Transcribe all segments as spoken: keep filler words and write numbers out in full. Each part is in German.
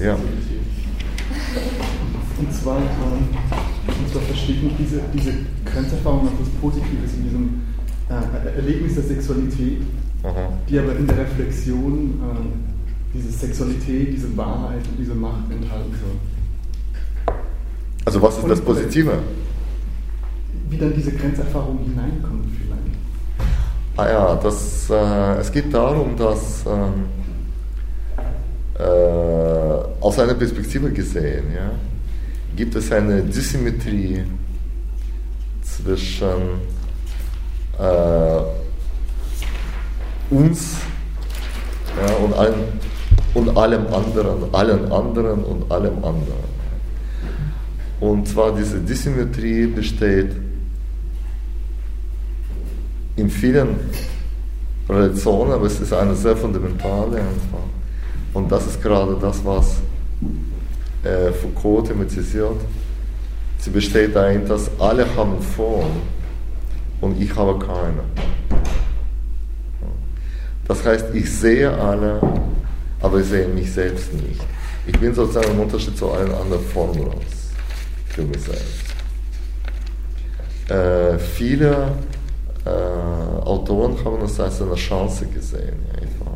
Ja. Und zwar, und zwar versteht mich diese, diese Grenzerfahrung als etwas Positives in diesem äh, Erlebnis der Sexualität, Aha. die aber in der Reflexion äh, diese Sexualität, diese Wahrheit und diese Macht enthalten soll. Also was ist und das Positive? Wie dann diese Grenzerfahrung hineinkommt vielleicht. Ah ja, das, äh, es geht darum, dass ähm, äh, aus einer Perspektive gesehen, ja, gibt es eine Dysymmetrie zwischen äh, uns, ja, und, allem, und allem anderen, allen anderen und allem anderen. Und zwar diese Dysymmetrie besteht in vielen Relationen, aber es ist eine sehr fundamentale einfach. Und das ist gerade das, was äh, Foucault thematisiert. Sie besteht darin, dass alle haben Form und ich habe keine. Das heißt, ich sehe alle, aber ich sehe mich selbst nicht. Ich bin sozusagen im Unterschied zu allen anderen formlos für mich selbst. Äh, viele äh, Autoren haben das als eine Chance gesehen. Einfach.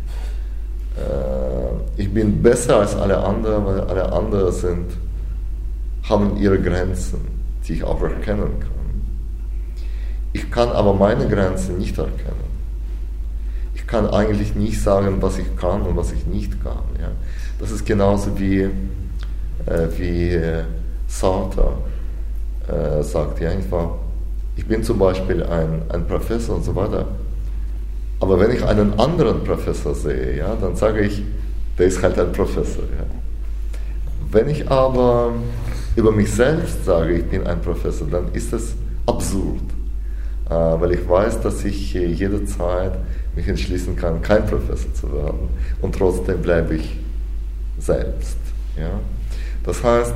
Äh, ich bin besser als alle anderen, weil alle anderen sind, haben ihre Grenzen, die ich auch erkennen kann. Ich kann aber meine Grenzen nicht erkennen. Ich kann eigentlich nicht sagen, was ich kann und was ich nicht kann. Ja. Das ist genauso wie, äh, wie Sartre äh, sagt, ja, einfach, ich bin zum Beispiel ein, ein Professor und so weiter, aber wenn ich einen anderen Professor sehe, ja, dann sage ich, der ist halt ein Professor. Ja. Wenn ich aber über mich selbst sage, ich bin ein Professor, dann ist das absurd, äh, weil ich weiß, dass ich jederzeit mich entschließen kann, kein Professor zu werden und trotzdem bleibe ich selbst. Ja. Das heißt,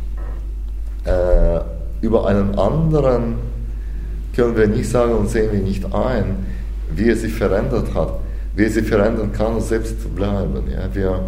äh, über einen anderen können wir nicht sagen und sehen wir nicht ein, wie er sich verändert hat, wie er sich verändern kann, um selbst zu bleiben. Ja. Wir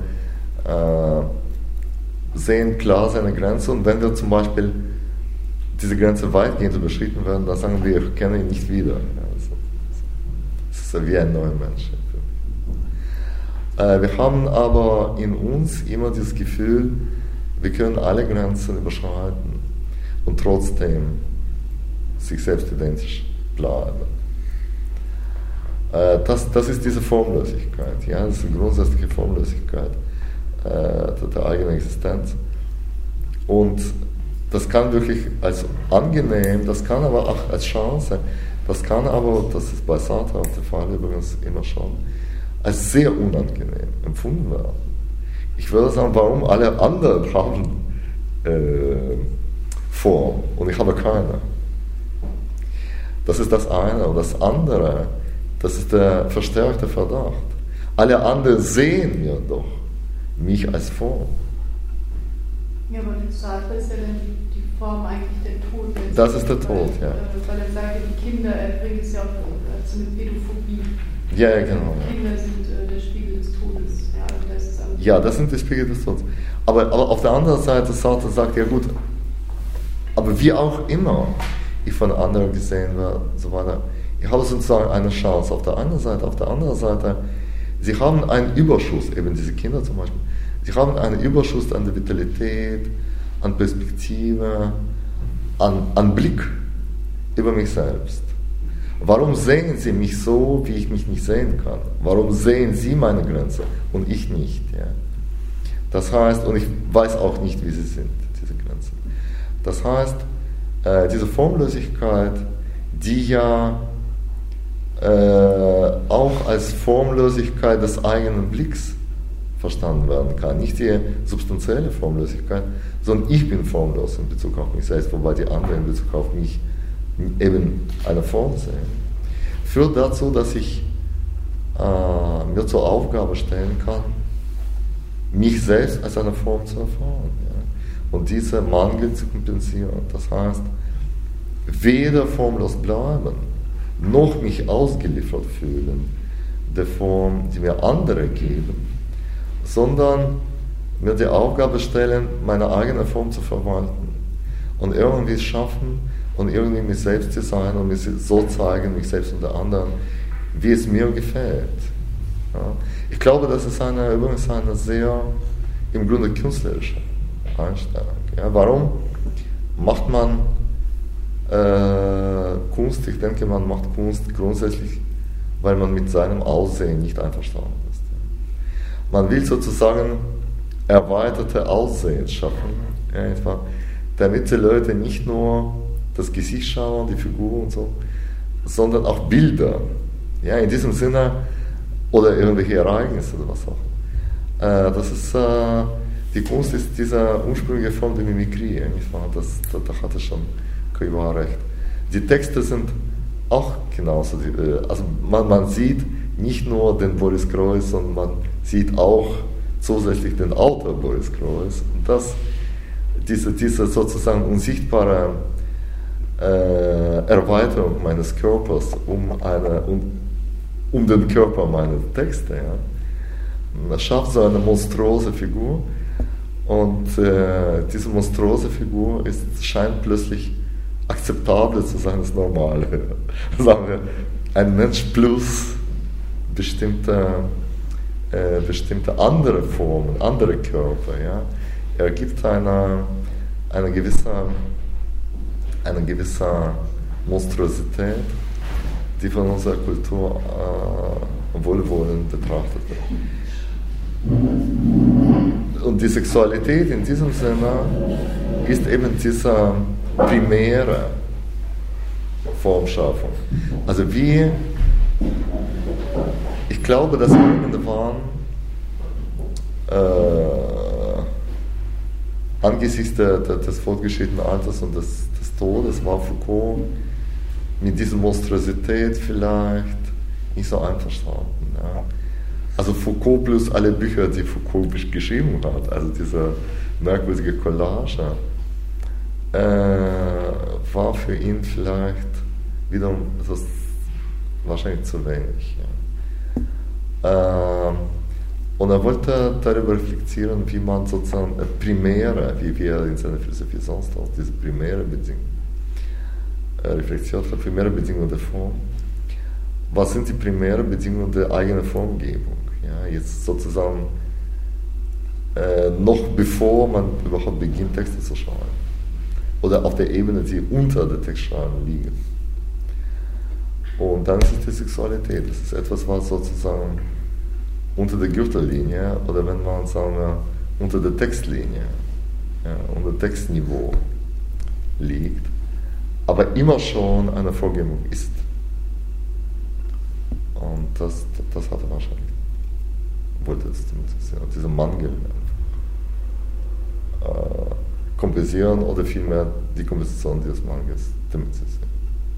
äh, sehen klar seine Grenze und wenn wir zum Beispiel diese Grenze weitgehend überschritten werden, dann sagen wir, ich kenne ihn nicht wieder. Ja. Also, es ist wie ein neuer Mensch. Äh, wir haben aber in uns immer das Gefühl, wir können alle Grenzen überschreiten und trotzdem sich selbst identisch bleiben. Äh, das, das ist diese Formlosigkeit, ja? Das ist eine grundsätzliche Formlosigkeit äh, der, der eigenen Existenz. Und das kann wirklich als angenehm, das kann aber auch als Chance, das kann aber, das ist bei Sartre der Fall übrigens immer schon, als sehr unangenehm empfunden werden. Ich würde sagen, warum alle anderen haben äh, Form und ich habe keine. Das ist das eine. Und das andere, das ist der verstärkte Verdacht. Alle anderen sehen ja doch mich als Form. Ja, aber für Sartre ist ja dann die, die Form eigentlich der Tod. Das ist der Tod, weil, ja. Weil er sagt, die Kinder, er bringt es ja auch zu einer Pädophobie. Ja, ja, genau. Die Kinder sind äh, der Spiegel des Todes. Ja, und das ist also ja, das sind die Spiegel des Todes. Aber, aber auf der anderen Seite, Sartre sagt, ja gut, aber wie auch immer ich von anderen gesehen werde und so weiter, ich habe sozusagen eine Chance auf der einen Seite, auf der anderen Seite, sie haben einen Überschuss, eben diese Kinder zum Beispiel, sie haben einen Überschuss an der Vitalität, an Perspektive, an, an Blick über mich selbst. Warum sehen sie mich so, wie ich mich nicht sehen kann? Warum sehen sie meine Grenze und ich nicht? Ja? Das heißt, und ich weiß auch nicht, wie sie sind, diese Grenzen. Das heißt, äh, diese Formlosigkeit, die ja äh, auch als Formlosigkeit des eigenen Blicks verstanden werden kann. Nicht die substanzielle Formlosigkeit, sondern ich bin formlos in Bezug auf mich selbst, wobei die anderen in Bezug auf mich eben eine Form sehen. Führt dazu, dass ich äh, mir zur Aufgabe stellen kann, mich selbst als eine Form zu erfahren. Ja? Und diese Mangel zu kompensieren. Das heißt, weder formlos bleiben, noch mich ausgeliefert fühlen der Form, die mir andere geben, sondern mir die Aufgabe stellen, meine eigene Form zu verwalten und irgendwie es schaffen und irgendwie mich selbst zu sein und mich so zeigen, mich selbst und der anderen, wie es mir gefällt. Ja. Ich glaube, das ist eine, übrigens eine sehr, im Grunde künstlerische Einstellung. Ja. Warum macht man äh, Kunst? Ich denke, man macht Kunst grundsätzlich, weil man mit seinem Aussehen nicht einverstanden ist. Man will sozusagen erweiterte Aussehen schaffen, ja, etwa, damit die Leute nicht nur das Gesicht schauen, die Figur und so, sondern auch Bilder. Ja, in diesem Sinne, oder irgendwelche Ereignisse oder was auch. Äh, das ist, äh, die Kunst ist diese ursprüngliche Form der Mimikrie, nicht wahr? Das, da, da hat er schon Koiba recht. Die Texte sind auch genauso. Also man, man sieht nicht nur den Boris Groys, sondern man sieht auch zusätzlich den Autor Boris Groys. Und das, diese, diese sozusagen unsichtbare äh, Erweiterung meines Körpers um, eine, um, um den Körper meiner Texte, ja, das schafft so eine monstrose Figur. Und äh, diese monstrose Figur ist, scheint plötzlich akzeptabel zu sein, das Normale. Sagen wir, ein Mensch plus bestimmte, äh, bestimmte andere Formen, andere Körper. Ja? Er gibt eine, eine, gewisse, eine gewisse Monstrosität, die von unserer Kultur äh, wohlwollend betrachtet wird. Und die Sexualität in diesem Sinne ist eben diese primäre Formschaffung. Also wie, ich glaube, dass irgendwann äh, angesichts der, der, des fortgeschrittenen Alters und des, des Todes war Foucault mit dieser Monstrosität vielleicht nicht so einverstanden. Ja. Also Foucault plus alle Bücher, die Foucault geschrieben hat, also diese merkwürdige Collage, äh, war für ihn vielleicht wiederum etwas, wahrscheinlich zu wenig. Ja. Äh, und er wollte darüber reflektieren, wie man sozusagen eine primäre, wie wir in seiner Philosophie sonst auch, diese primäre Bedingung äh, reflektiert hat, primäre Bedingungen der Form. Was sind die primären Bedingungen der eigenen Formgebung? Ja, jetzt sozusagen äh, noch bevor man überhaupt beginnt, Texte zu schreiben. Oder auf der Ebene, die unter der Textschreibung liegen. Und dann ist es die Sexualität. Das ist etwas, was sozusagen unter der Gürtellinie oder wenn man sagen wir, unter der Textlinie, ja, unter Textniveau liegt, aber immer schon eine Vorgebung ist. Und das, das hat er wahrscheinlich, wollte es sehen, dieser Mangel einfach äh, kompensieren oder vielmehr die Kompensation dieses Mangels damit zu sehen.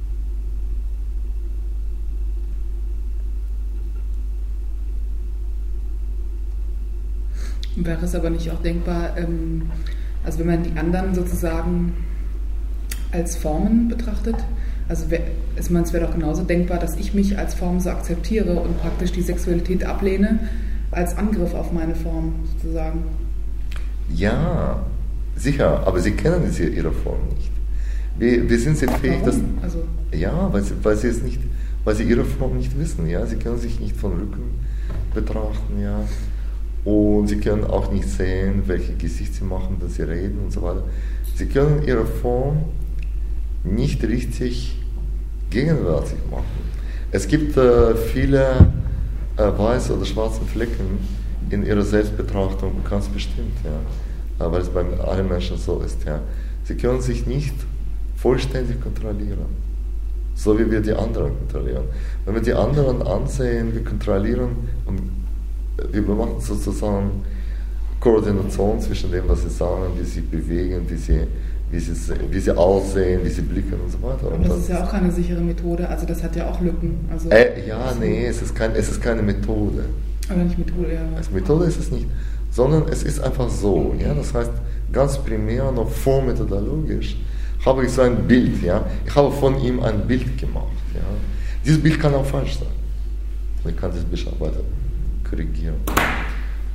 Wäre es aber nicht auch denkbar, ähm, also wenn man die anderen sozusagen als Formen betrachtet, also wär, ich meine, es wäre doch genauso denkbar, dass ich mich als Form so akzeptiere und praktisch die Sexualität ablehne, als Angriff auf meine Form sozusagen. Ja, sicher, aber sie kennen sie ihre Form nicht. Wie, wie sind sie fähig, Warum? dass... Also, ja, weil sie, weil sie es nicht, weil sie ihre Form nicht wissen, ja, sie können sich nicht von Rücken betrachten, ja, und sie können auch nicht sehen, welche Gesicht sie machen, dass sie reden und so weiter. Sie können ihre Form nicht richtig gegenwärtig machen. Es gibt äh, viele äh, weiße oder schwarze Flecken in ihrer Selbstbetrachtung, ganz bestimmt, ja, äh, weil es bei allen Menschen so ist. Ja. Sie können sich nicht vollständig kontrollieren, so wie wir die anderen kontrollieren. Wenn wir die anderen ansehen, wir kontrollieren und wir machen sozusagen Koordination zwischen dem, was sie sagen, wie sie bewegen, wie sie, wie sie, wie sie aussehen, wie sie blicken und so weiter. Und das, das ist ja auch keine sichere Methode, also das hat ja auch Lücken. Also äh, ja, nee, es ist, kein, es ist keine Methode. Aber nicht Methode, ja. Als Methode ist es nicht, sondern es ist einfach so. Ja? Das heißt, ganz primär, noch vormethodologisch, habe ich so ein Bild. Ja? Ich habe von ihm ein Bild gemacht. Ja? Dieses Bild kann auch falsch sein. Ich kann dieses Bild auch weiter korrigieren.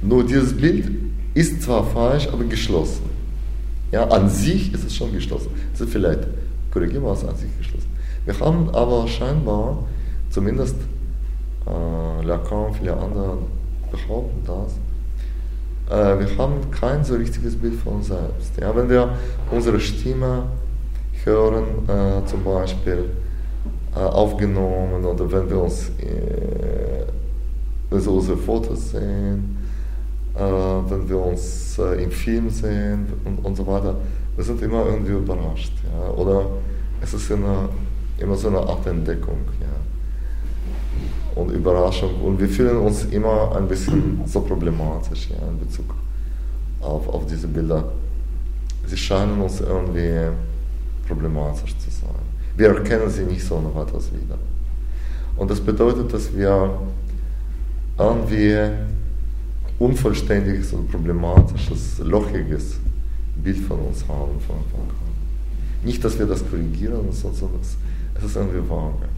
Nur dieses Bild ist zwar falsch, aber geschlossen. Ja, an sich ist es schon geschlossen. Es ist vielleicht, korrigieren wir es, an sich geschlossen. Wir haben aber scheinbar, zumindest äh, Lacan und viele andere behaupten das, äh, wir haben kein so richtiges Bild von uns selbst. Ja, wenn wir unsere Stimme hören, äh, zum Beispiel, äh, aufgenommen, oder wenn wir uns äh, wenn wir unsere Fotos sehen, äh, wenn wir uns äh, im Film sehen und, und so weiter, wir sind immer irgendwie überrascht. Ja? Oder es ist eine, immer so eine Art Entdeckung, ja? Und Überraschung. Und wir fühlen uns immer ein bisschen so problematisch, ja, in Bezug auf, auf diese Bilder. Sie scheinen uns irgendwie problematisch zu sein. Wir erkennen sie nicht so ohne weiteres wieder. Und das bedeutet, dass wir irgendwie unvollständiges und problematisches, lochiges Bild von uns haben von Anfang an. Nicht, dass wir das korrigieren, sondern es ist irgendwie vage.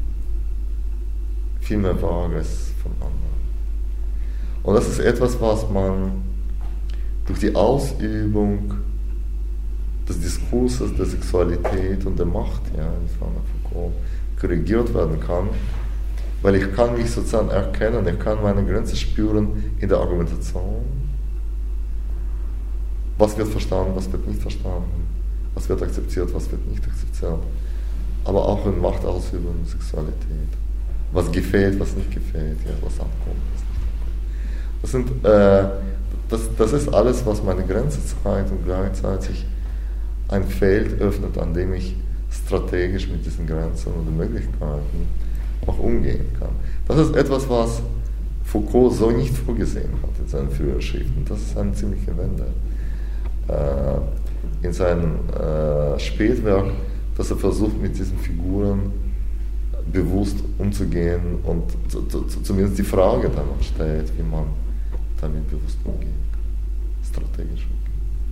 Viel mehr Vages von anderen. Und das ist etwas, was man durch die Ausübung des Diskurses der Sexualität und der Macht, ja, in Frau Foucault, korrigiert werden kann, weil ich kann mich sozusagen erkennen, ich kann meine Grenze spüren in der Argumentation. Was wird verstanden, was wird nicht verstanden, was wird akzeptiert, was wird nicht akzeptiert. Aber auch in Machtausübung und Sexualität. Was gefällt, was nicht gefällt, ja, was ankommt, was nicht ankommt. Das, sind, äh, das, das ist alles, was meine Grenze zeigt und gleichzeitig ein Feld öffnet, an dem ich strategisch mit diesen Grenzen und Möglichkeiten auch umgehen kann. Das ist etwas, was Foucault so nicht vorgesehen hat in seinen früheren Schriften. Das ist eine ziemliche Wende. Äh, in seinem äh, Spätwerk, dass er versucht, mit diesen Figuren bewusst umzugehen und zu, zu, zumindest die Frage dann auch stellt, wie man damit bewusst umgehen kann, strategisch umgehen.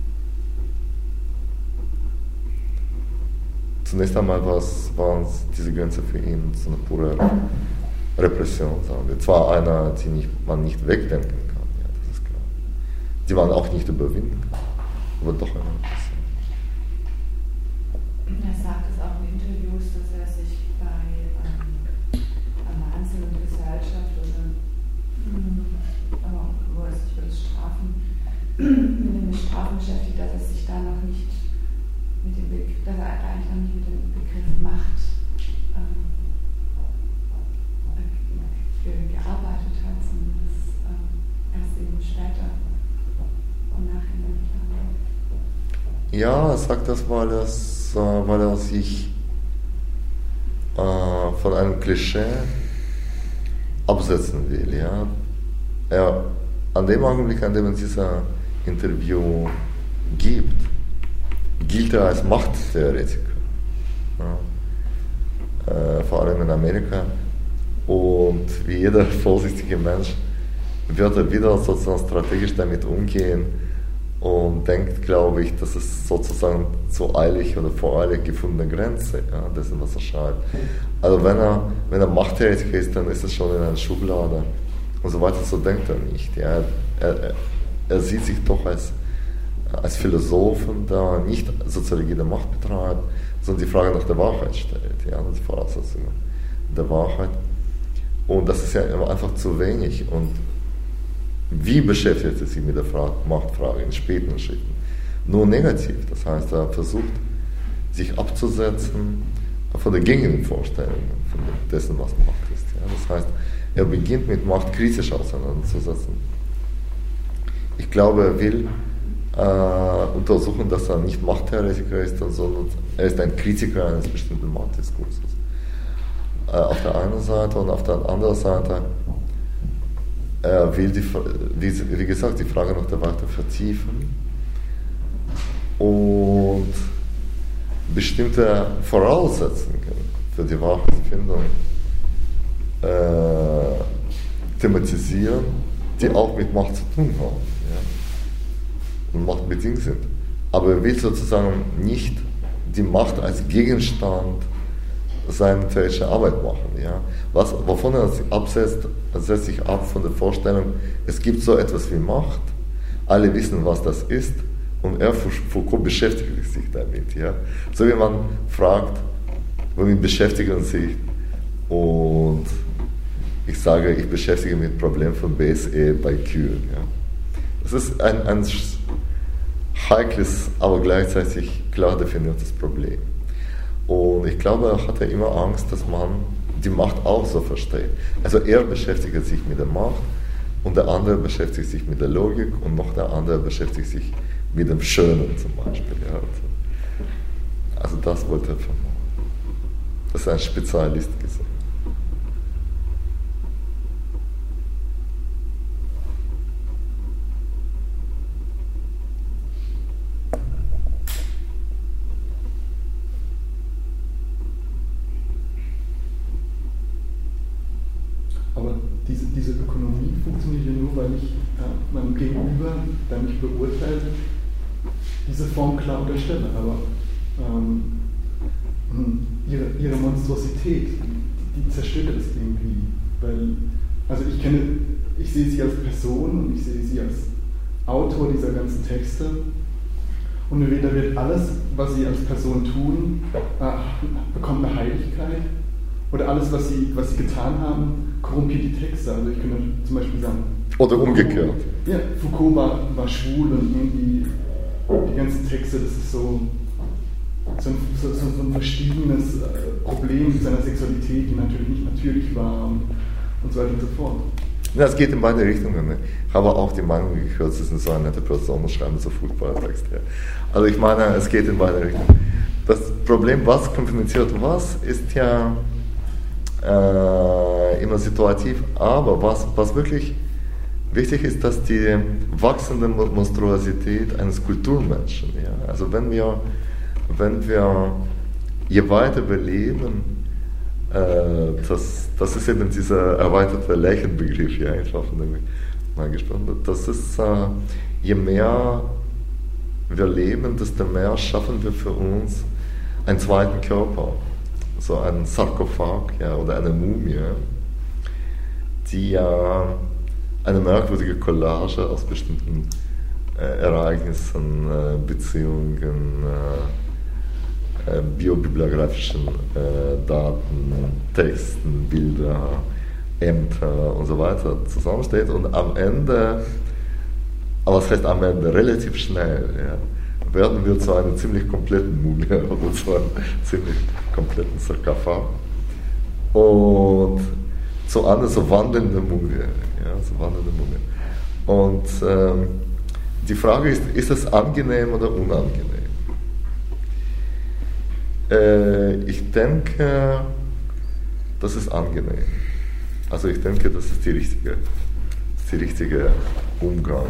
Zunächst einmal waren diese Grenze für ihn so eine pure Repression, sagen wir. Zwar einer, die nicht, man nicht wegdenken kann, ja, das ist klar. Die man auch nicht überwinden kann, aber doch eine Repression. Er sagt es auch in Interviews, dass er sich bei ähm, Wahnsinn und Gesellschaft oder aber wo er sich für das Strafen mit dem Strafen beschäftigt, dass er sich da noch nicht mit dem Begriff, dass er eigentlich noch nicht mit dem Begriff Macht ähm, gearbeitet hat, sondern das ähm, erst eben später und nachher. Ja, er sagt das, weil, es, äh, weil er sich äh, von einem Klischee absetzen will. Ja? Er, an dem Augenblick, an dem er dieses Interview gibt, gilt er als Machttheoretiker. Ja? Äh, vor allem in Amerika. Und wie jeder vorsichtige Mensch wird er wieder sozusagen strategisch damit umgehen und denkt, glaube ich, das ist sozusagen zu eilig oder voreilig gefundene Grenze, ja, dessen, was er schreibt. Also wenn er, wenn er Machttheoretiker ist, dann ist es schon in einer Schublade und so weiter, so denkt er nicht. Ja. Er, er, er sieht sich doch als, als Philosophen, der nicht Soziologie der Macht betreibt, sondern die Frage nach der Wahrheit stellt, ja, die Voraussetzung der Wahrheit. Und das ist ja einfach zu wenig. Und wie beschäftigt er sich mit der Frage, Machtfrage in späten Schritten? Nur negativ. Das heißt, er versucht, sich abzusetzen von der gängigen Vorstellung von dessen, was Macht ist. Ja? Das heißt, er beginnt mit Macht kritisch auseinanderzusetzen. Ich glaube, er will äh, untersuchen, dass er nicht Machttheoretiker ist, sondern er ist ein Kritiker eines bestimmten Machtdiskurses. Äh, auf der einen Seite und auf der anderen Seite er will, die, wie, wie gesagt, die Frage nach der Wahrheit vertiefen und bestimmte Voraussetzungen für die Wahrheitsfindung äh, thematisieren, die auch mit Macht zu tun haben, ja, und machtbedingt sind. Aber er will sozusagen nicht die Macht als Gegenstand seine theoretische Arbeit machen. Ja? Was, wovon er sich absetzt, setzt sich ab von der Vorstellung, es gibt so etwas wie Macht, alle wissen, was das ist, und er, Foucault, beschäftigt sich damit. Ja? So wie man fragt, womit beschäftigen Sie sich? Und ich sage, ich beschäftige mich mit dem Problem von B S E bei Kühen. Ja? Das ist ein, ein heikles, aber gleichzeitig klar definiertes Problem. Und ich glaube, er hatte immer Angst, dass man die Macht auch so versteht. Also er beschäftigt sich mit der Macht und der andere beschäftigt sich mit der Logik und noch der andere beschäftigt sich mit dem Schönen zum Beispiel. Ja. Also das wollte er vermeiden. Das ist ein Spezialist gesehen. Aber diese, diese Ökonomie funktioniert ja nur, weil ich ja, meinem Gegenüber, der mich beurteilt, diese Form klar unterstelle. Aber ähm, ihre, ihre Monstrosität, die zerstört das irgendwie. Weil, also ich kenne, ich sehe sie als Person und ich sehe sie als Autor dieser ganzen Texte. Und da wird alles, was sie als Person tun, äh, bekommt eine Heiligkeit. Oder alles, was sie, was sie getan haben, korrumpiert die Texte. Also ich könnte zum Beispiel sagen... Oder umgekehrt. Ja, Foucault war, war schwul und irgendwie die ganzen Texte, das ist so, so, ein, so, so ein verstiegenes Problem mit seiner Sexualität, die natürlich nicht natürlich war und, und so weiter und so fort. Ja, es geht in beide Richtungen. Ich habe auch die Meinung gehört, sie sind so eine nette Person und schreiben so furchtbare Texte. Also ich meine, es geht in beide Richtungen. Das Problem, was kommuniziert was, ist ja äh, immer situativ, aber was, was wirklich wichtig ist, dass die wachsende Monstruosität eines Kulturmenschen, ja, also wenn wir, wenn wir je weiter wir leben, äh, das, das ist eben dieser erweiterte Lächelbegriff, ja, einfach von dem ich mal gesprochen habe, das ist, äh, je mehr wir leben, desto mehr schaffen wir für uns einen zweiten Körper, so einen Sarkophag, ja, oder eine Mumie, die ja eine merkwürdige Collage aus bestimmten äh, Ereignissen, äh, Beziehungen, äh, äh, biobibliografischen äh, Daten, Texten, Bilder, Ämter und so weiter zusammensteht und am Ende, aber was heißt am Ende, relativ schnell, ja, werden wir zu einer ziemlich kompletten Mumie oder zu einem ziemlich kompletten Sarkophag und zu einer so wandelnden Mumie. Ja, so wandelnde Mumie. Und ähm, die Frage ist, ist es angenehm oder unangenehm? Äh, ich denke, das ist angenehm. Also ich denke, das ist die richtige, die richtige Umgang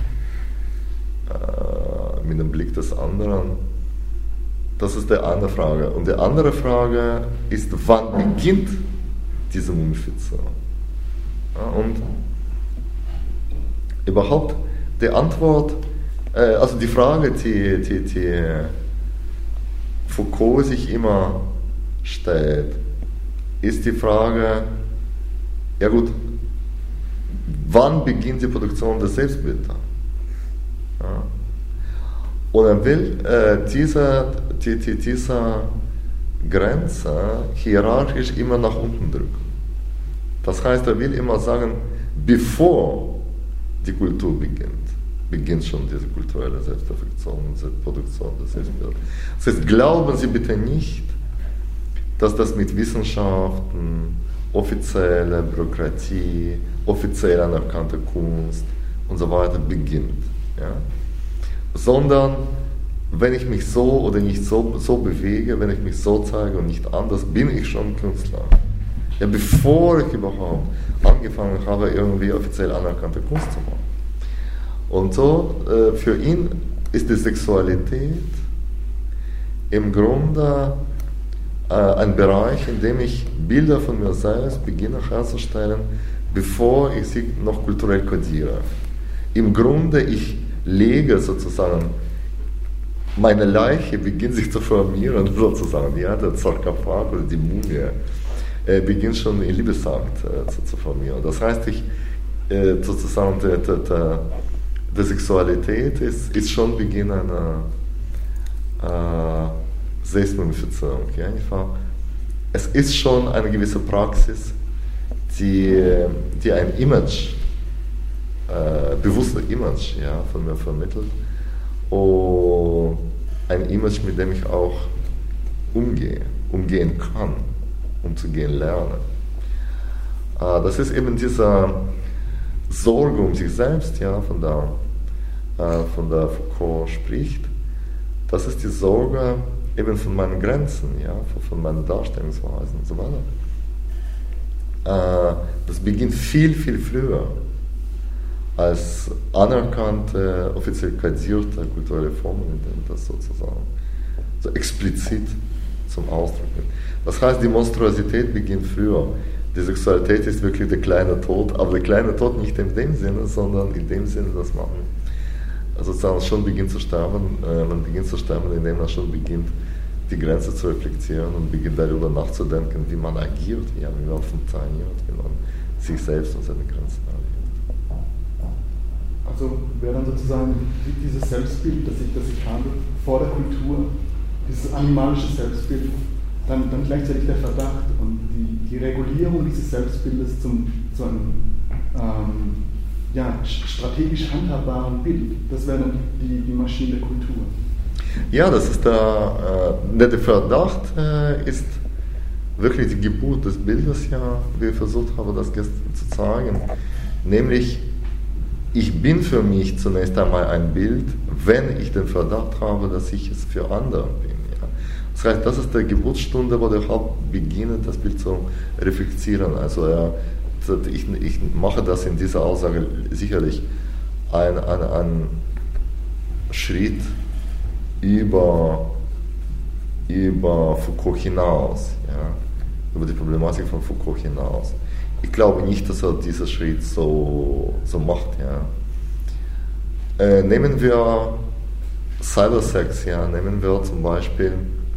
äh, mit dem Blick des anderen. Das ist die eine Frage. Und die andere Frage ist, wann beginnt diese Mumifizierung? Ja, und überhaupt die Antwort, äh, also die Frage, die, die, die Foucault sich immer stellt, ist die Frage, ja gut, wann beginnt die Produktion der Selbstbilder? Ja. Und er will äh, diese, die, die, diese Grenze hierarchisch immer nach unten drücken. Das heißt, er will immer sagen, bevor die Kultur beginnt, beginnt schon diese kulturelle Selbstreflexion und Produktion des Selbstbildes. Das heißt, glauben Sie bitte nicht, dass das mit Wissenschaften, offizieller Bürokratie, offiziell anerkannte Kunst und so weiter beginnt. Ja? Sondern, wenn ich mich so oder nicht so, so bewege, wenn ich mich so zeige und nicht anders, bin ich schon Künstler. Ja, bevor ich überhaupt angefangen habe, irgendwie offiziell anerkannte Kunst zu machen. Und so, äh, für ihn ist die Sexualität im Grunde äh, ein Bereich, in dem ich Bilder von mir selbst beginne herzustellen, bevor ich sie noch kulturell kodiere. Im Grunde, ich lege sozusagen meine Leiche beginnt sich zu formieren, sozusagen, ja, der Sarkophag oder die Mumie äh, beginnt schon in Liebesakt äh, zu, zu formieren. Das heißt, ich, äh, sozusagen, der, der, der, der Sexualität ist, ist schon Beginn einer äh, Selbstmumifizierung. Ja, es ist schon eine gewisse Praxis, die, die ein Image, äh, bewusstes Image, ja, von mir vermittelt. Und ein Image, mit dem ich auch umgehe, umgehen kann, umzugehen lerne. Äh, das ist eben diese Sorge um sich selbst, ja, von der, äh, von der Foucault spricht. Das ist die Sorge eben von meinen Grenzen, ja, von, von meinen Darstellungsweisen und so weiter. Äh, das beginnt viel, viel früher als anerkannte, offiziell kodierte kulturelle Formen, in denen das sozusagen so explizit zum Ausdruck wird. Das heißt, die Monstrosität beginnt früher. Die Sexualität ist wirklich der kleine Tod, aber der kleine Tod nicht in dem Sinne, sondern in dem Sinne, dass man sozusagen schon beginnt zu sterben, äh, man beginnt zu sterben, indem man schon beginnt, die Grenze zu reflektieren und beginnt darüber nachzudenken, wie man agiert, ja, wie man funktioniert, wie man sich selbst und seine Grenzen agiert. Also wäre dann sozusagen dieses Selbstbild, das ich, das ich habe, vor der Kultur, dieses animalische Selbstbild, dann, dann gleichzeitig der Verdacht und die, die Regulierung dieses Selbstbildes zum, zu einem ähm, ja, strategisch handhabbaren Bild. Das wäre dann die, die Maschine der Kultur. Ja, das ist der, äh, der Verdacht äh, ist wirklich die Geburt des Bildes, ja, wie ich versucht habe, das gestern zu zeigen. Nämlich, ich bin für mich zunächst einmal ein Bild, wenn ich den Verdacht habe, dass ich es für andere bin. Ja. Das heißt, das ist die Geburtsstunde, wo der Haupt beginnt, das Bild zu reflektieren. Also ja, ich, ich mache das in dieser Aussage sicherlich ein, ein, ein Schritt über, über Foucault hinaus, ja, über die Problematik von Foucault hinaus. Ich glaube nicht, dass er diesen Schritt so, so macht. Ja. Äh, nehmen wir Cybersex, ja, nehmen wir zum Beispiel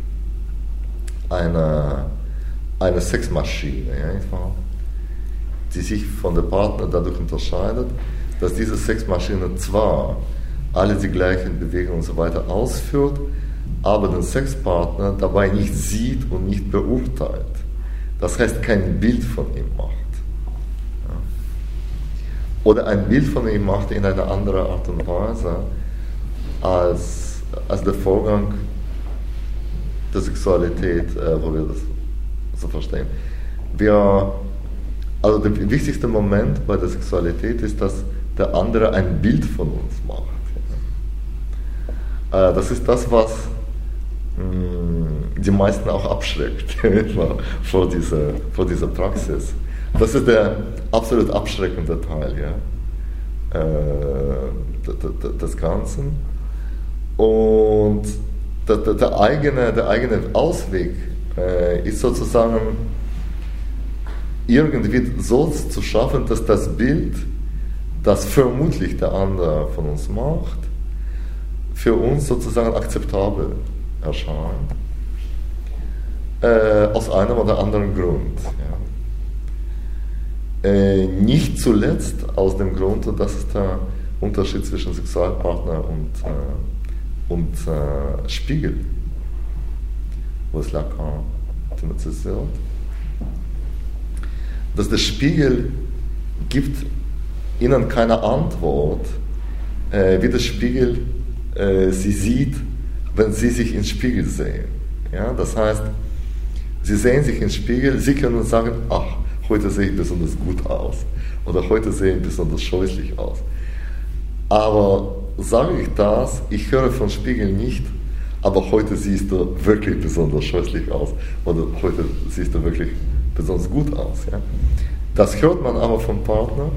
eine, eine Sexmaschine, ja, die sich von der Partner dadurch unterscheidet, dass diese Sexmaschine zwar alle die gleichen Bewegungen und so weiter ausführt, aber den Sexpartner dabei nicht sieht und nicht beurteilt. Das heißt, kein Bild von ihm macht. Ja. Oder ein Bild von ihm macht in einer anderen Art und Weise als, als der Vorgang der Sexualität, äh, wo wir das so verstehen. Wir, also der wichtigste Moment bei der Sexualität ist, dass der andere ein Bild von uns macht. Ja. Äh, das ist das, was mh, die meisten auch abschreckt vor, dieser, vor dieser Praxis. Das ist der absolut abschreckende Teil, ja, äh, des Ganzen. Und der, der, der, eigene, der eigene Ausweg äh, ist sozusagen irgendwie so zu schaffen, dass das Bild, das vermutlich der andere von uns macht, für uns sozusagen akzeptabel erscheint. Äh, aus einem oder anderen Grund. Ja. Äh, nicht zuletzt aus dem Grund, und das ist der Unterschied zwischen Sexualpartner und, äh, und äh, Spiegel, wo es Lacan thematisiert, dass der Spiegel gibt ihnen keine Antwort, äh, wie der Spiegel äh, sie sieht, wenn sie sich im Spiegel sehen. Ja, das heißt, sie sehen sich im Spiegel, sie können sagen, ach, heute sehe ich besonders gut aus oder heute sehe ich besonders scheußlich aus. Aber sage ich das, ich höre vom Spiegel nicht, aber heute siehst du wirklich besonders scheußlich aus oder heute siehst du wirklich besonders gut aus. Ja? Das hört man aber vom Partner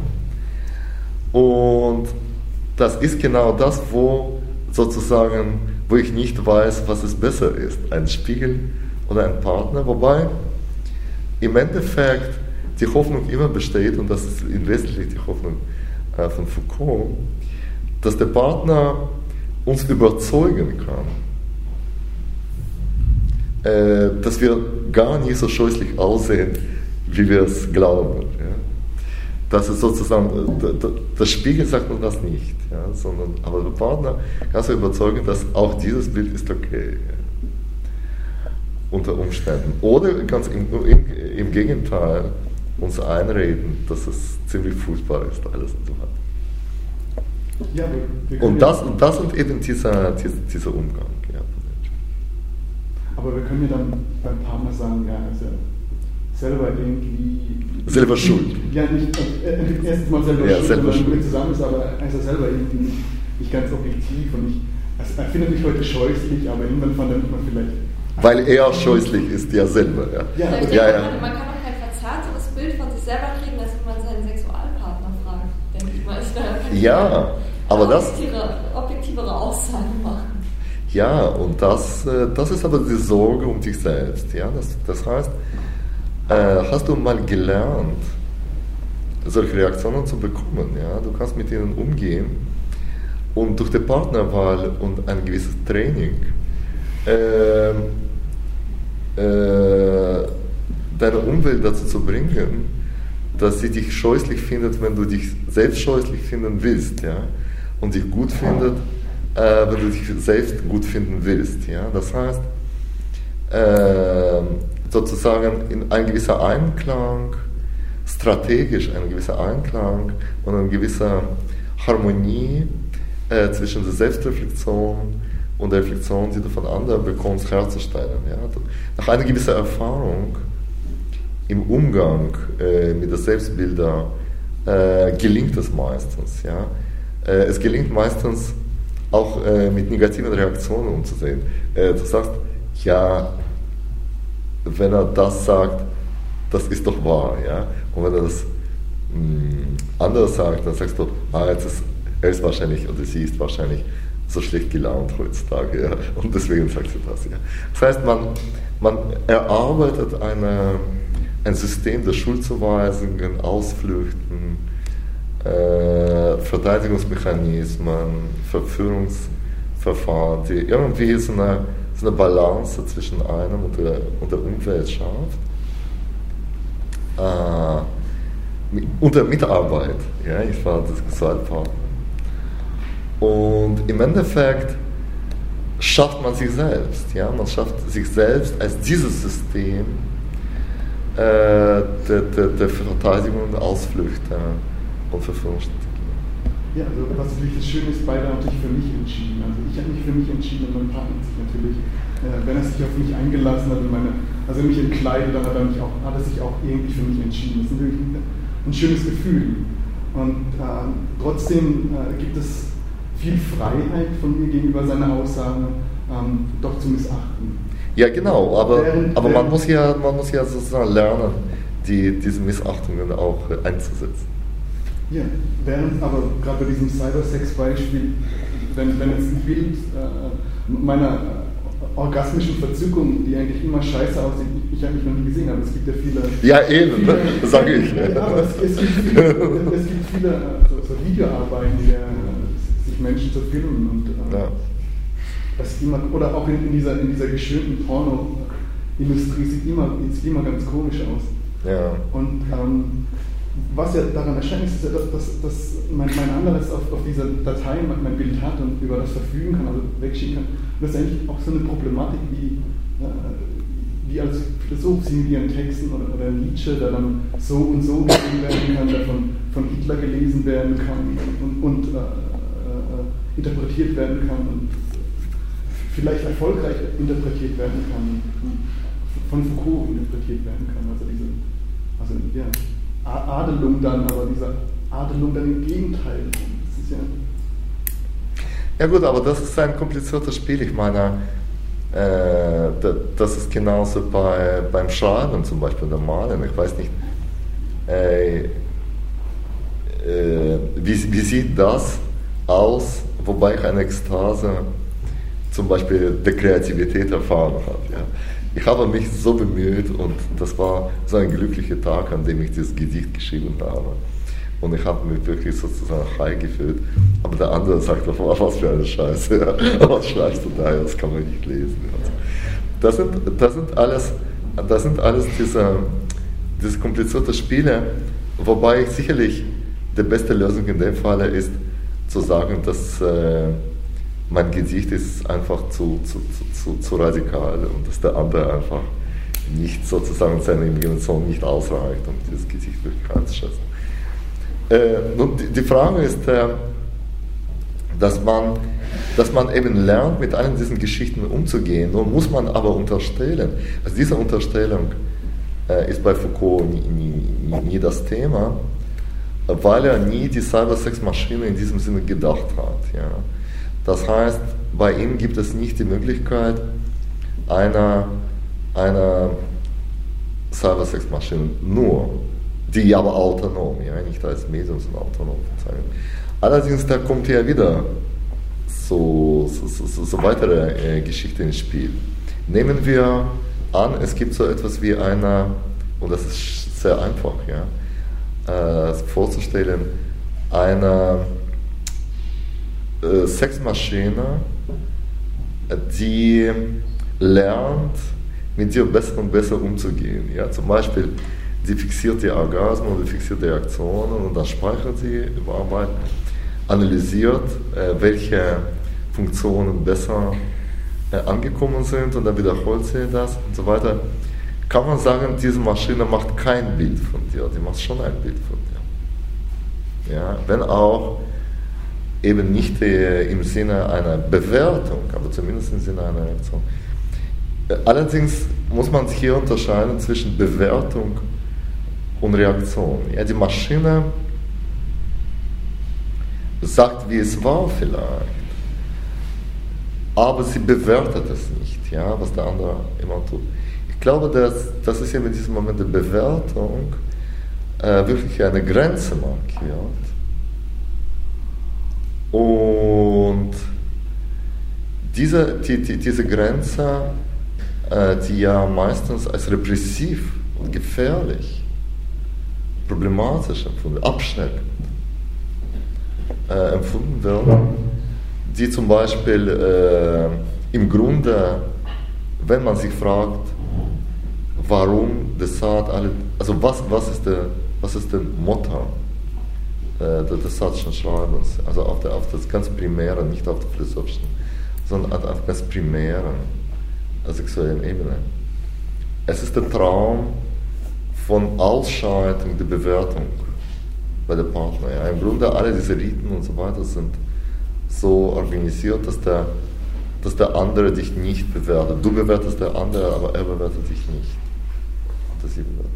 und das ist genau das, wo sozusagen, wo ich nicht weiß, was es besser ist, ein Spiegel oder ein Partner, wobei im Endeffekt die Hoffnung immer besteht, und das ist im Wesentlichen die Hoffnung äh, von Foucault, dass der Partner uns überzeugen kann, äh, dass wir gar nicht so scheußlich aussehen, wie wir es glauben. Ja? Das ist sozusagen, das Spiegel sagt uns das nicht, ja? Sondern, aber der Partner kann sich überzeugen, dass auch dieses Bild ist okay. Ja? Unter Umständen. Oder ganz im, im, im Gegenteil uns einreden, dass es ziemlich furchtbar ist, alles so hat. Ja, wir, wir und das, das und eben dieser, dieser, dieser Umgang. Ja. Aber wir können ja dann beim Partner sagen, ja, also selber irgendwie... Selber schuld. Ja, nicht äh, erstens mal selber ja, schuld, selber wenn man schuld. zusammen ist, aber also selber irgendwie nicht, nicht ganz objektiv. Und ich, also er findet mich heute scheußlich, aber irgendwann fand man vielleicht... Weil er scheußlich ist, ja selber. Ja. Ja, ja, ich ja, denke, ja. Man, man kann auch kein verzerrteres Bild von sich selber kriegen, als wenn man seinen Sexualpartner fragt, denke ich mal. Ich da Ja, aber das... objektivere, objektivere Aussagen machen. Ja, und das, das ist aber die Sorge um dich selbst. Ja? Das, das heißt, äh, hast du mal gelernt, solche Reaktionen zu bekommen? Ja? Du kannst mit ihnen umgehen und durch die Partnerwahl und ein gewisses Training äh, äh, deine Umwelt dazu zu bringen, dass sie dich scheußlich findet, wenn du dich selbst scheußlich finden willst, ja? Und dich gut findet, äh, wenn du dich selbst gut finden willst. Ja? Das heißt, äh, sozusagen in ein gewisser Einklang, strategisch ein gewisser Einklang und eine gewisse Harmonie äh, zwischen der Selbstreflexion und der Reflexion, die du von anderen bekommst, herzustellen. Ja? Nach einer gewissen Erfahrung im Umgang äh, mit den Selbstbildern äh, gelingt es meistens. Ja? Äh, es gelingt meistens auch äh, mit negativen Reaktionen umzusehen. Äh, du sagst, ja, wenn er das sagt, das ist doch wahr. Ja? Und wenn er das mh, anders sagt, dann sagst du, ah, jetzt ist, er ist wahrscheinlich oder sie ist wahrscheinlich so schlecht gelaunt heutzutage. Ja? Und deswegen sagst du das. Ja? Das heißt, man, man erarbeitet eine, ein System der Schuldzuweisungen, Ausflüchten, Äh, Verteidigungsmechanismen, Verführungsverfahren, die irgendwie so eine, so eine Balance zwischen einem und der, und der Umwelt schafft. Äh, unter Mitarbeit, ja, ich war das Sexualpartner. Und im Endeffekt schafft man sich selbst, ja, man schafft sich selbst als dieses System äh, der, der, der Verteidigung und Ausflüchte und Verführungsstrategien. Ja, also was natürlich das Schöne ist, beide haben sich für mich entschieden. Also ich habe mich für mich entschieden und mein Partner hat sich natürlich, äh, wenn er sich auf mich eingelassen hat und meine, also mich entkleidet, dann hat er, mich auch, hat er sich auch irgendwie für mich entschieden. Das ist natürlich ein, ein schönes Gefühl. Und äh, trotzdem äh, gibt es viel Freiheit von mir gegenüber seiner Aussagen ähm, doch zu missachten. Ja, genau, aber, während, aber während, man, muss ja, man muss ja sozusagen lernen, die, diese Missachtungen auch äh, einzusetzen. Ja, während aber gerade bei diesem Cybersex-Beispiel, wenn, wenn jetzt ein Bild äh, meiner äh, orgasmischen Verzückung, die eigentlich immer scheiße aussieht, ich, ich habe mich noch nie gesehen, aber es gibt ja viele... Ja, eben, viele, das sage ich. Ja, aber es, es, gibt viele, es gibt viele äh, so, so Videoarbeiten, die äh, sich Menschen zu filmen und äh, ja. das immer, oder auch in, in, dieser, in dieser geschönten Porno-Industrie sieht immer, sieht immer ganz komisch aus. Ja. Und ähm, was ja daran erscheint, ist, ja, dass, dass, dass mein, mein anderes auf, auf dieser Datei mein Bild hat und über das verfügen kann, also wegschicken kann. Und das ist eigentlich auch so eine Problematik, wie, äh, wie als Philosoph sie mit ihren Texten oder, oder Nietzsche, der dann so und so gelesen werden kann, der von, von Hitler gelesen werden kann und, und äh, äh, interpretiert werden kann und vielleicht erfolgreich interpretiert werden kann, von Foucault interpretiert werden kann. Also diese, also ja. Adelung dann, aber diese Adelung dann im Gegenteil. Das ist ja, ja gut, aber das ist ein kompliziertes Spiel. Ich meine, äh, das ist genauso bei, beim Schreiben zum Beispiel, beim Malen. Ich weiß nicht, äh, äh, wie, wie sieht das aus, wobei ich eine Ekstase zum Beispiel der Kreativität erfahren habe. Ja. Ich habe mich so bemüht und das war so ein glücklicher Tag, an dem ich dieses Gedicht geschrieben habe. Und ich habe mich wirklich sozusagen high gefühlt. Aber der andere sagt, was für eine Scheiße, ja. Was schreibst du da, das kann man nicht lesen. das sind, das sind alles, das sind alles diese, diese komplizierten Spiele, wobei sicherlich die beste Lösung in dem Fall ist, zu sagen, dass äh, mein Gesicht ist einfach zu, zu, zu, zu radikal und dass der andere einfach nicht sozusagen seine Imagination nicht ausreicht, um dieses Gesicht wirklich einzuschätzen. Äh, nun, die, die Frage ist, äh, dass, man, dass man eben lernt, mit allen diesen Geschichten umzugehen. Nun muss man aber unterstellen, also diese Unterstellung äh, ist bei Foucault nie, nie, nie das Thema, weil er nie die Cybersex-Maschine in diesem Sinne gedacht hat. Ja. Das heißt, bei ihm gibt es nicht die Möglichkeit einer, einer Cybersex-Maschine nur, die aber autonom, ja, nicht als Medium, sondern autonom. Allerdings, da kommt ja wieder so, so, so, so weitere äh, Geschichte ins Spiel. Nehmen wir an, es gibt so etwas wie eine, und das ist sehr einfach, ja, äh, vorzustellen, eine äh, Sexmaschine, die lernt, mit dir besser und besser umzugehen. Ja? Zum Beispiel, sie fixiert die Orgasmen und fixiert die Reaktionen und dann speichert sie, überarbeitet, analysiert, äh, welche Funktionen besser äh, angekommen sind und dann wiederholt sie das und so weiter. Kann man sagen, diese Maschine macht kein Bild von dir, die macht schon ein Bild von dir. Ja, wenn auch eben nicht äh, im Sinne einer Bewertung, aber zumindest im Sinne einer Reaktion. Äh, allerdings muss man hier unterscheiden zwischen Bewertung und Reaktion. Ja, die Maschine sagt, wie es war vielleicht, aber sie bewertet es nicht, ja, was der andere immer tut. Ich glaube, dass, das ist eben in diesem Moment der Bewertung äh, wirklich eine Grenze markiert. Und diese, die, die, diese Grenze, äh, die ja meistens als repressiv und gefährlich, problematisch empfunden, abschreckend äh, empfunden wird, die zum Beispiel äh, im Grunde, wenn man sich fragt, warum Desart alle, also was, was ist der, was ist der Motto äh, des Desartschen Schreibens, also auf, der, auf das ganz Primäre, nicht auf der philosophischen, sondern auf, auf ganz primären äh, sexuellen Ebene. Es ist der Traum von Ausschaltung der Bewertung bei der Partner. Ja. Im Grunde alle diese Riten und so weiter sind so organisiert, dass der, dass der andere dich nicht bewertet. Du bewertest der andere, aber er bewertet dich nicht. Das sie bewertet.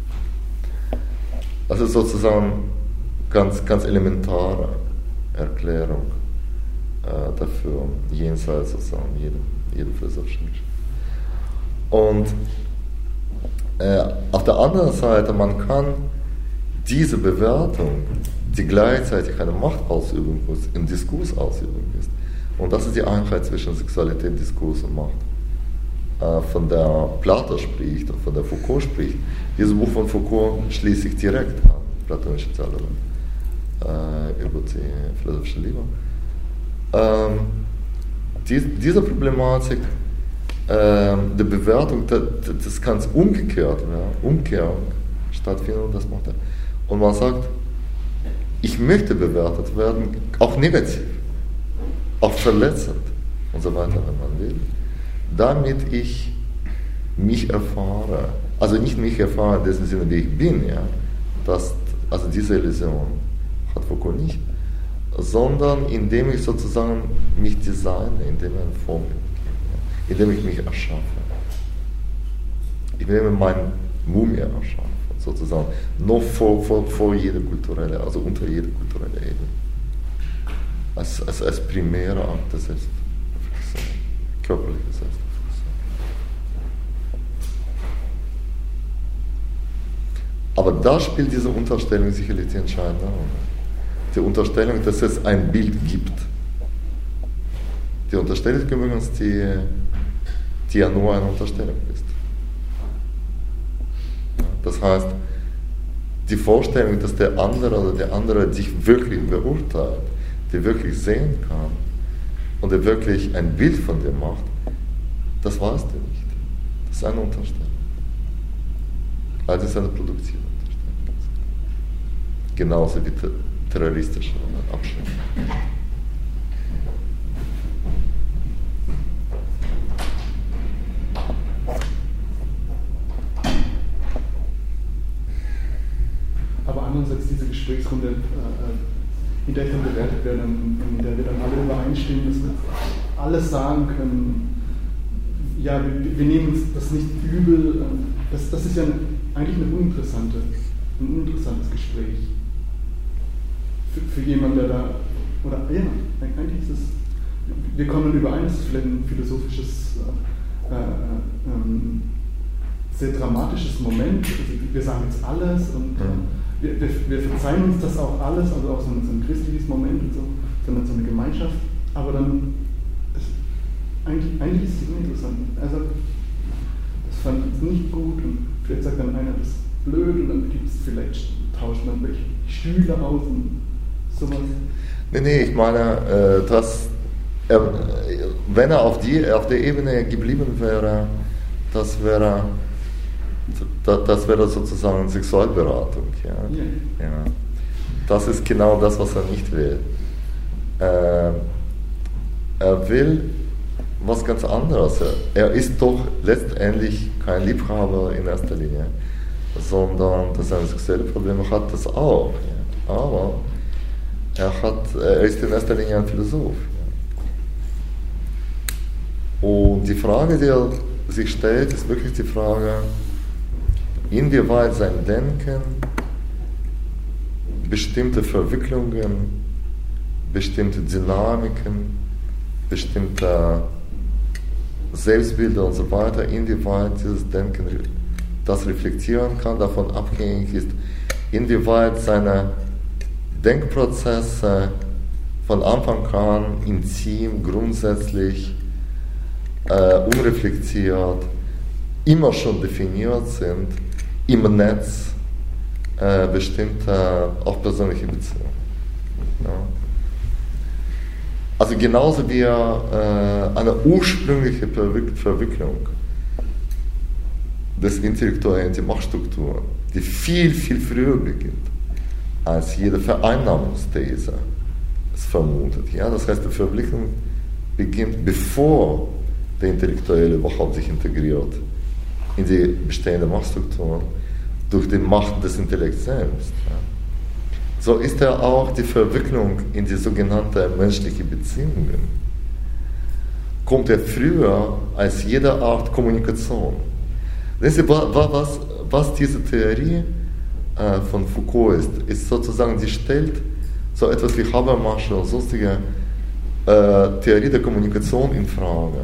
Das ist sozusagen ganz, ganz elementare Erklärung äh, dafür, jenseits sozusagen jeder, jeder philosophischen Geschichte. Und äh, auf der anderen Seite, man kann diese Bewertung, die gleichzeitig eine Machtausübung ist, im Diskursausübung ist, und das ist die Einheit zwischen Sexualität, Diskurs und Macht, äh, von der Plato spricht und von der Foucault spricht. Dieses Buch von Foucault schließt sich direkt an, platonische Dialoge, äh, über die philosophische Liebe. Ähm, die, diese Problematik äh, der Bewertung, das, das kann umgekehrt werden, Umkehrung stattfinden, und das macht er. Und man sagt, ich möchte bewertet werden, auch negativ, auch verletzend und so weiter, wenn man will, damit ich mich erfahre, also nicht mich erfahre in dessen Sinne, wie ich bin, ja, das, also diese Illusion hat Foucault nicht, sondern indem ich sozusagen mich designe, indem ich eine Form gebe, ja, indem ich mich erschaffe, indem ich mein Mumie erschaffe, sozusagen, noch vor, vor, vor jeder kulturelle, also unter jeder kulturelle Ebene. Als, als, als primärer Akt der Selbstreflexion, körperliche Selbstreflexion. Aber da spielt diese Unterstellung sicherlich die entscheidende Rolle. Die Unterstellung, dass es ein Bild gibt. Die Unterstellung übrigens, die, die ja nur eine Unterstellung ist. Das heißt, die Vorstellung, dass der andere oder der andere dich wirklich beurteilt, die wirklich sehen kann und der wirklich ein Bild von dir macht, das weißt du nicht. Das ist eine Unterstellung. Also ist eine produktive Unterstellung. Genauso wie ter terroristische Abschreckung. Aber andererseits diese Gesprächsrunde, äh, in der kann bewertet werden und in der wir dann alle übereinstimmen, dass wir alles sagen können, ja, wir, wir nehmen uns das nicht übel, das, das ist ja eine, eigentlich eine uninteressante, ein uninteressantes Gespräch. Für, für jemanden, der da, oder ja, eigentlich ist es, wir kommen überein, es ist vielleicht ein philosophisches, äh, äh, ähm, sehr dramatisches Moment, also wir sagen jetzt alles und äh, Wir, wir, wir verzeihen uns das auch alles, also auch so ein, so ein christliches Moment und so, sondern so eine Gemeinschaft, aber dann, ist, eigentlich, eigentlich ist es uninteressant. Also, das fand ich nicht gut und vielleicht sagt dann einer, das ist blöd und dann gibt es vielleicht, tauscht man welche Stühle aus und sowas. Nee, nee, ich meine, äh, dass, äh, wenn er auf, die, auf der Ebene geblieben wäre, das wäre... Das wäre sozusagen Sexualberatung. Ja? Ja. Ja. Das ist genau das, was er nicht will. Äh, er will was ganz anderes. Er ist doch letztendlich kein Liebhaber in erster Linie, sondern dass er sexuelle Probleme hat, das auch. Ja? Aber er, hat, er ist in erster Linie ein Philosoph. Ja? Und die Frage, die er sich stellt, ist wirklich die Frage, inwieweit sein Denken bestimmte Verwicklungen, bestimmte Dynamiken, bestimmte Selbstbilder und so weiter, inwieweit dieses Denken das reflektieren kann, davon abhängig ist, inwieweit seine Denkprozesse von Anfang an intim, grundsätzlich, äh, unreflektiert, immer schon definiert sind, im Netz äh, bestimmte auch persönliche Beziehungen. Ja. Also genauso wie äh, eine ursprüngliche Verwicklung des Intellektuellen in die Machtstrukturen, die viel, viel früher beginnt, als jede Vereinnahmungsthese es vermutet. Ja? Das heißt, die Verwicklung beginnt, bevor der Intellektuelle überhaupt sich integriert in die bestehende Machtstrukturen, durch die Macht des Intellekts selbst. Ja. So ist er auch die Verwicklung in die sogenannte menschliche Beziehungen. Kommt er früher als jede Art Kommunikation. Sie, was, was diese Theorie äh, von Foucault ist, ist sozusagen, sie stellt so etwas wie Habermasche und sonstige äh, Theorie der Kommunikation in Frage,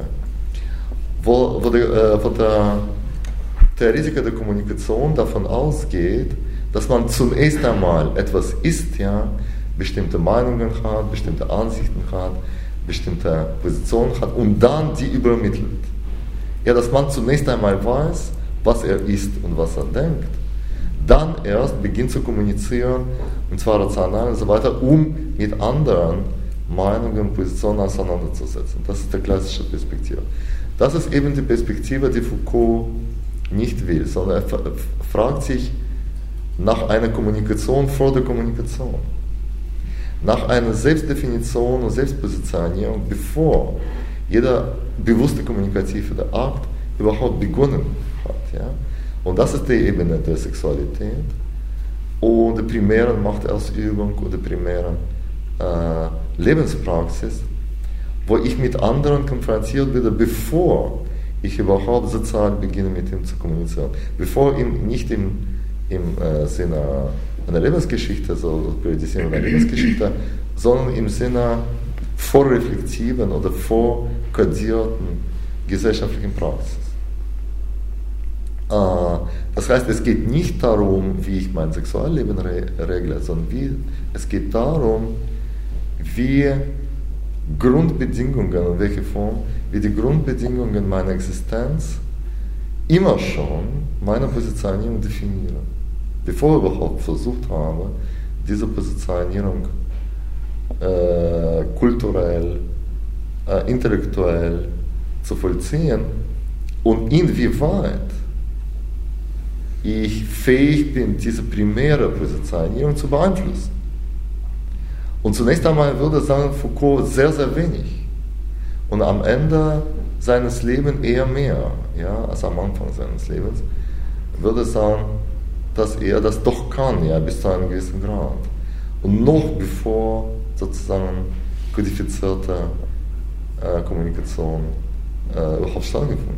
wo, wo, die, äh, wo der Theoretiker der Kommunikation davon ausgeht, dass man zunächst einmal etwas ist, ja, bestimmte Meinungen hat, bestimmte Ansichten hat, bestimmte Positionen hat und dann die übermittelt. Ja, dass man zunächst einmal weiß, was er ist und was er denkt, dann erst beginnt zu kommunizieren, und zwar rational und so weiter, um mit anderen Meinungen und Positionen auseinanderzusetzen. Das ist die klassische Perspektive. Das ist eben die Perspektive, die Foucault nicht will, sondern er fragt sich nach einer Kommunikation vor der Kommunikation, nach einer Selbstdefinition und Selbstpositionierung, bevor jeder bewusste kommunikative Akt überhaupt begonnen hat. Ja? Und das ist die Ebene der Sexualität und der primären Machtausübung oder primären äh, Lebenspraxis, wo ich mit anderen konfrontiert werde, bevor ich überhaupt sozial beginne, mit ihm zu kommunizieren. Bevor ihm nicht im, im äh, Sinne einer Lebensgeschichte, so Periodisierung einer Lebensgeschichte, sondern im Sinne vorreflektiven oder vorkodierten gesellschaftlichen Praxis. Äh, das heißt, es geht nicht darum, wie ich mein Sexualleben re- regle, sondern wie, es geht darum, wie Grundbedingungen, in welcher Form, wie die Grundbedingungen meiner Existenz immer schon meine Positionierung definieren. Bevor ich überhaupt versucht habe, diese Positionierung äh, kulturell, äh, intellektuell zu vollziehen und inwieweit ich fähig bin, diese primäre Positionierung zu beeinflussen. Und zunächst einmal würde sagen Foucault sehr, sehr wenig. Und am Ende seines Lebens eher mehr, ja, als am Anfang seines Lebens, würde sagen, dass er das doch kann, ja, bis zu einem gewissen Grad. Und noch bevor sozusagen kodifizierte äh, Kommunikation äh, überhaupt stattgefunden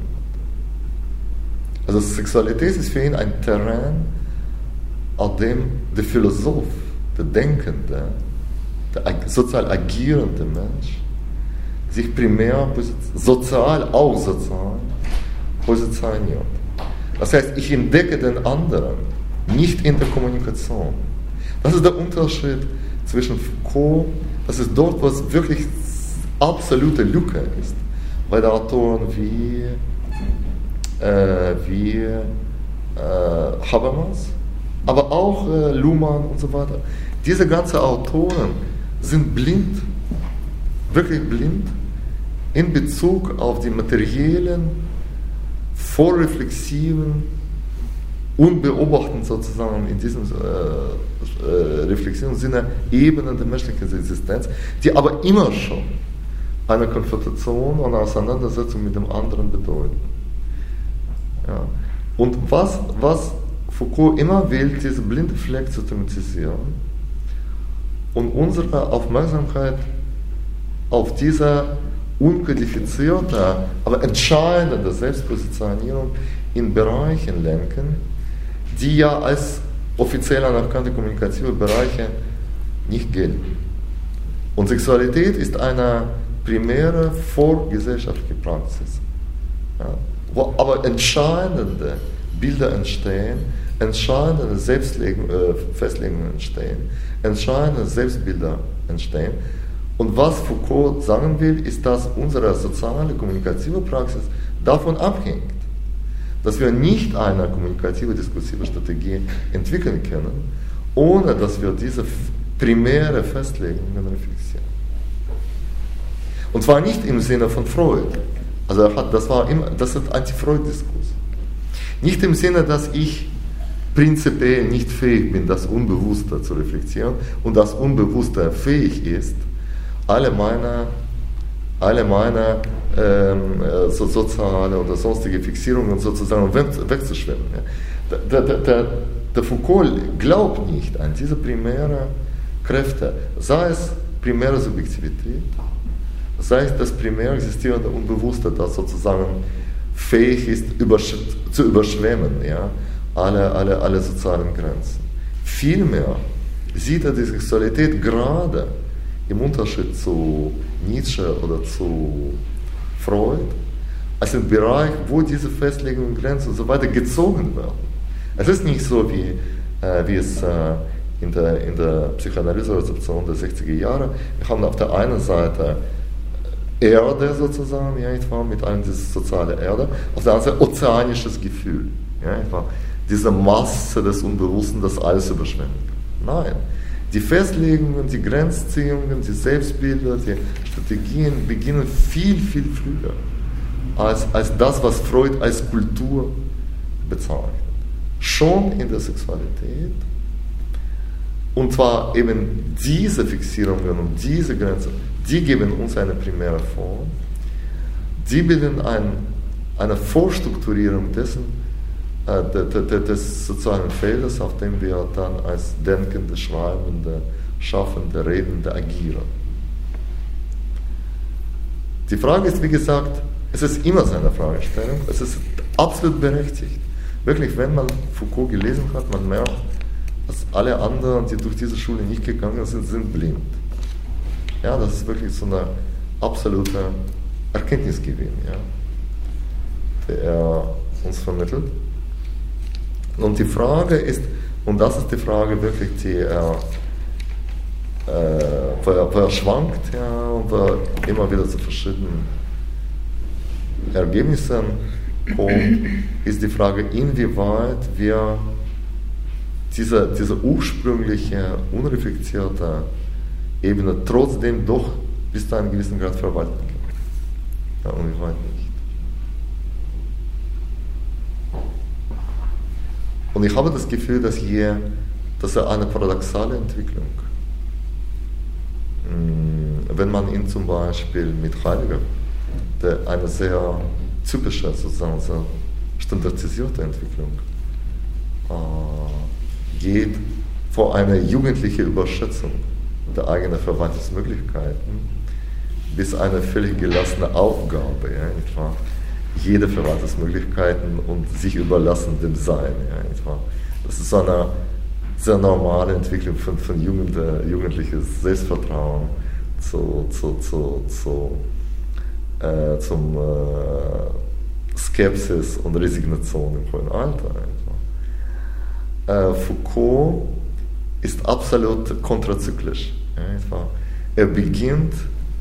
hat. Also Sexualität ist für ihn ein Terrain, auf dem der Philosoph, der Denkende, der sozial agierende Mensch sich primär sozial, auch sozial, positioniert. Das heißt, ich entdecke den anderen, nicht in der Kommunikation. Das ist der Unterschied zwischen Foucault, das ist dort, was wirklich absolute Lücke ist, bei den Autoren wie, äh, wie äh, Habermas, aber auch äh, Luhmann und so weiter. Diese ganzen Autoren sind blind, wirklich blind, in Bezug auf die materiellen, vorreflexiven, unbeobachten sozusagen in diesem äh, äh, reflexiven Sinne Ebenen der menschlichen Existenz, die aber immer schon eine Konfrontation und Auseinandersetzung mit dem anderen bedeuten. Ja. Und was, was Foucault immer will, diese blinde Fleck zu thematisieren und unsere Aufmerksamkeit auf diese unkodifizierte, aber entscheidende Selbstpositionierung in Bereichen lenken, die ja als offiziell anerkannte kommunikative Bereiche nicht gelten. Und Sexualität ist eine primäre vorgesellschaftliche Praxis, ja, wo aber entscheidende Bilder entstehen, entscheidende Selbstfestlegungen äh, entstehen, entscheidende Selbstbilder entstehen. Und was Foucault sagen will, ist, dass unsere soziale kommunikative Praxis davon abhängt, dass wir nicht eine kommunikative diskursive Strategie entwickeln können, ohne dass wir diese primäre Festlegungen reflektieren. Und zwar nicht im Sinne von Freud. Also er hat, das war immer, das ist Anti-Freud-Diskurs. Nicht im Sinne, dass ich prinzipiell nicht fähig bin, das Unbewusste zu reflektieren und das Unbewusste fähig ist, alle meine, alle meine ähm, so soziale oder sonstige Fixierungen sozusagen weg, wegzuschwemmen. Ja. Der, der, der, der Foucault glaubt nicht an diese primären Kräfte, sei es primäre Subjektivität, sei es das primär existierende Unbewusste, das sozusagen fähig ist, übersch zu überschwemmen, ja, alle, alle, alle sozialen Grenzen. Vielmehr sieht er die Sexualität gerade im Unterschied zu Nietzsche oder zu Freud als ein Bereich, wo diese Festlegungen, Grenzen und so weiter gezogen werden. Es ist nicht so, wie, äh, wie es äh, in der, in der Psychoanalyse-Rezeption der sechziger Jahre, wir haben auf der einen Seite Erde sozusagen, ja, etwa, mit einem diese soziale Erde, auf der anderen Seite ozeanisches Gefühl, ja, etwa, diese Masse des Unbewussten, das alles überschwemmt. Nein. Die Festlegungen, die Grenzziehungen, die Selbstbilder, die Strategien beginnen viel, viel früher als, als das, was Freud als Kultur bezeichnet. Schon in der Sexualität. Und zwar eben diese Fixierungen und diese Grenzen, die geben uns eine primäre Form. Die bilden ein, eine Vorstrukturierung dessen, des sozialen Feldes, auf dem wir dann als Denkende, Schreibende, Schaffende, Redende agieren. Die Frage ist, wie gesagt, es ist immer seine Fragestellung, es ist absolut berechtigt. Wirklich, wenn man Foucault gelesen hat, man merkt, dass alle anderen, die durch diese Schule nicht gegangen sind, sind blind. Ja, das ist wirklich so eine absolute Erkenntnisgewinn, ja, der er uns vermittelt. Und die Frage ist, und das ist die Frage wirklich, die er, äh, wo er, wo er schwankt, ja, und wo er immer wieder zu verschiedenen Ergebnissen kommt, ist die Frage, inwieweit wir diese, diese ursprüngliche, unreflektierte Ebene trotzdem doch bis zu einem gewissen Grad verwalten können. Ja, und inwieweit nicht. Und ich habe das Gefühl, dass hier, dass er eine paradoxale Entwicklung, wenn man ihn zum Beispiel mit Heidegger, der eine sehr typische, sozusagen sehr standardisierte Entwicklung äh, geht, vor eine jugendliche Überschätzung der eigenen Verwaltungsmöglichkeiten bis eine völlig gelassene Aufgabe, ja, etwa jede Verwaltungsmöglichkeiten und sich überlassen dem Sein. Ja, etwa. Das ist so eine sehr normale Entwicklung von, von Jugend, jugendliches Selbstvertrauen zu, zu, zu, zu, äh, zum äh, Skepsis und Resignation im hohen Alter. Äh, Foucault ist absolut kontrazyklisch. Ja, er beginnt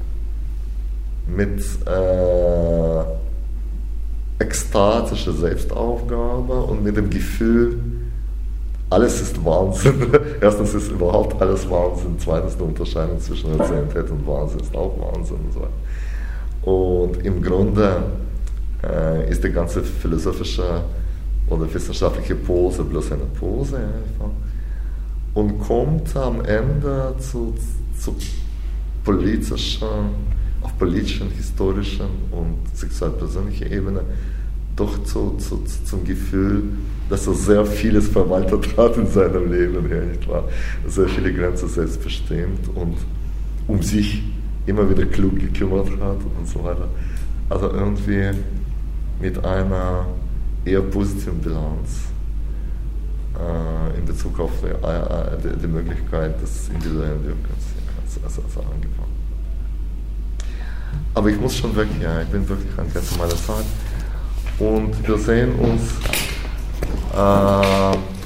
mit äh, ekstatischer Selbstaufgabe und mit dem Gefühl, alles ist Wahnsinn. Erstens ist überhaupt alles Wahnsinn. Zweitens eine Unterscheidung zwischen Rationalität und Wahnsinn ist auch Wahnsinn. Und, so. Und im Grunde äh, ist die ganze philosophische oder wissenschaftliche Pose bloß eine Pose. Ja, und kommt am Ende zu, zu politischen, auf politischen, historischen und sexuell-persönlicher Ebene doch zu, zu, zum Gefühl, dass er sehr vieles verwaltet hat in seinem Leben, ja, nicht wahr? Sehr viele Grenzen selbstbestimmt und um sich immer wieder klug gekümmert hat und so weiter. Also irgendwie mit einer eher positiven Bilanz äh, in Bezug auf die, äh, die, die Möglichkeit des individuellen Wirkens ja, als, als angefangen. Aber ich muss schon weg, ja, ich bin wirklich an Grenzen meiner Zeit. Und wir sehen uns äh,